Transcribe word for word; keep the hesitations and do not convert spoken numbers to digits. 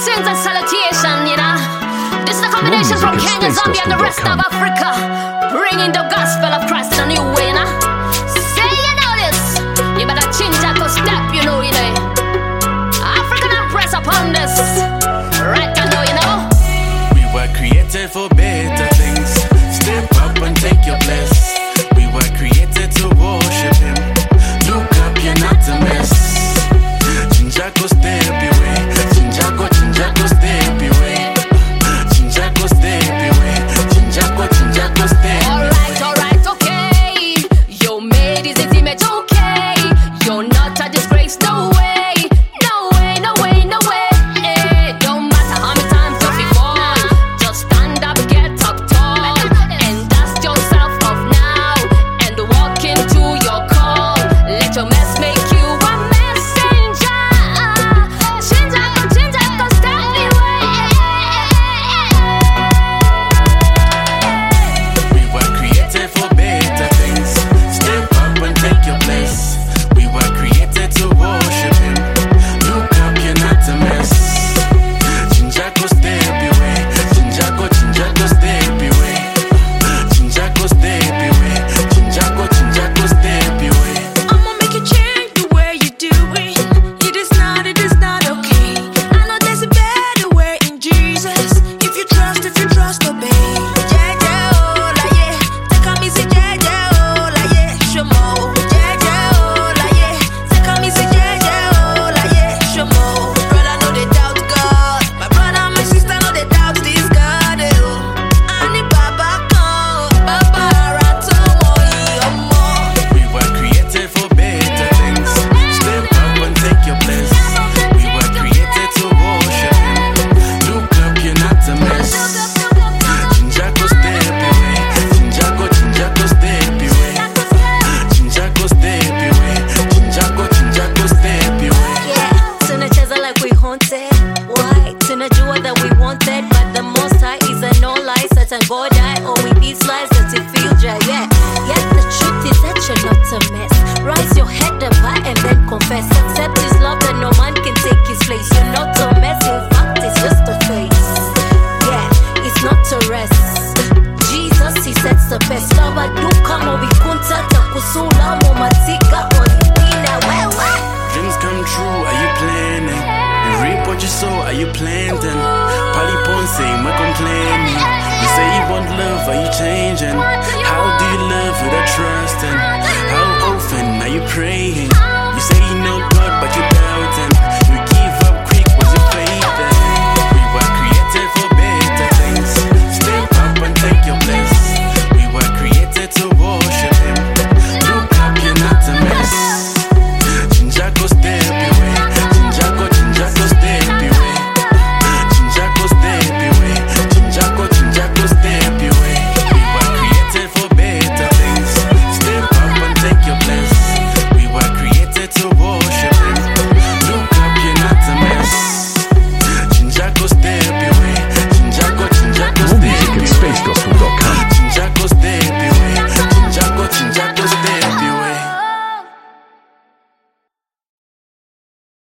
Blessings and salutation, you know. This is a combination from Kenya, Zambia, and the rest of Africa, bringing the gospel of Christ in a new way, you know. Say you know this, you better change that to step, you know, you know. African and press upon this, right now, you know. We were created for better things. Step up and take your place. We were created to worship Him. Look up, you're not a mess. Chinjako step away. Chinjako, Chinjako step away. Chinjako step away. Chinjako, Chinjako step away. Alright, alright, okay. You're made is intimate, okay. You're not a disgrace, no way. No way, no way, no way. Eh, don't matter how many times you fall. Just stand up, get up tall, and dust yourself off now, and walk into your call. Let your mess make you a messenger. Chinjako, Chinjako, step away. We were created for better things. Step up and take your place. We were created to worship Him. Look up, you're not a mess. Chinjako step away. Chinjako, Chinjako step away. Chinjako step away. Chinjako, Chinjako step away. I'ma make you change the way you do it. It is not, it is not okay. I know there's a better way in Jesus. If you trust, if you trust, obey. Jeje oh la yeah, take a me see jeje oh la yeah, shomo. Jeje oh la yeah, take a me see jeje oh la yeah, shomo. Brother know they doubt God, my brother and my sister know they doubt this God. Oh, ani baba kan, baba rato mo yomo. We were created for better things. Step up and take your place. We were created to worship Him. Look up, you're not a mess. Chinjako step away. Chinjako, Chinjako step away. Chinjako step away. Chinjako, Chinjako step away. Yeah, tunacheza like we haunted. Why? Tunajua that we wanted, but the most high is a no lie. Satan God die, or we these lies that it feel dry. Yeah, yet the truth is that you're not a mess. Rise your head up high and then confess. Accept His love that no man can take His place. You're not a mess, in fact, it's just a face. Yeah, it's not a rest. Jesus, He sets the best. Lava do come or we kunta takusula mo matika or the winner. Well, well. Dreams come true, are you planning? You reap what you sow, are you planting? Pali Ponce, we're complaining. You say you want love, are you changing? How do you love without trusting? How often are you praying? You say you know God, but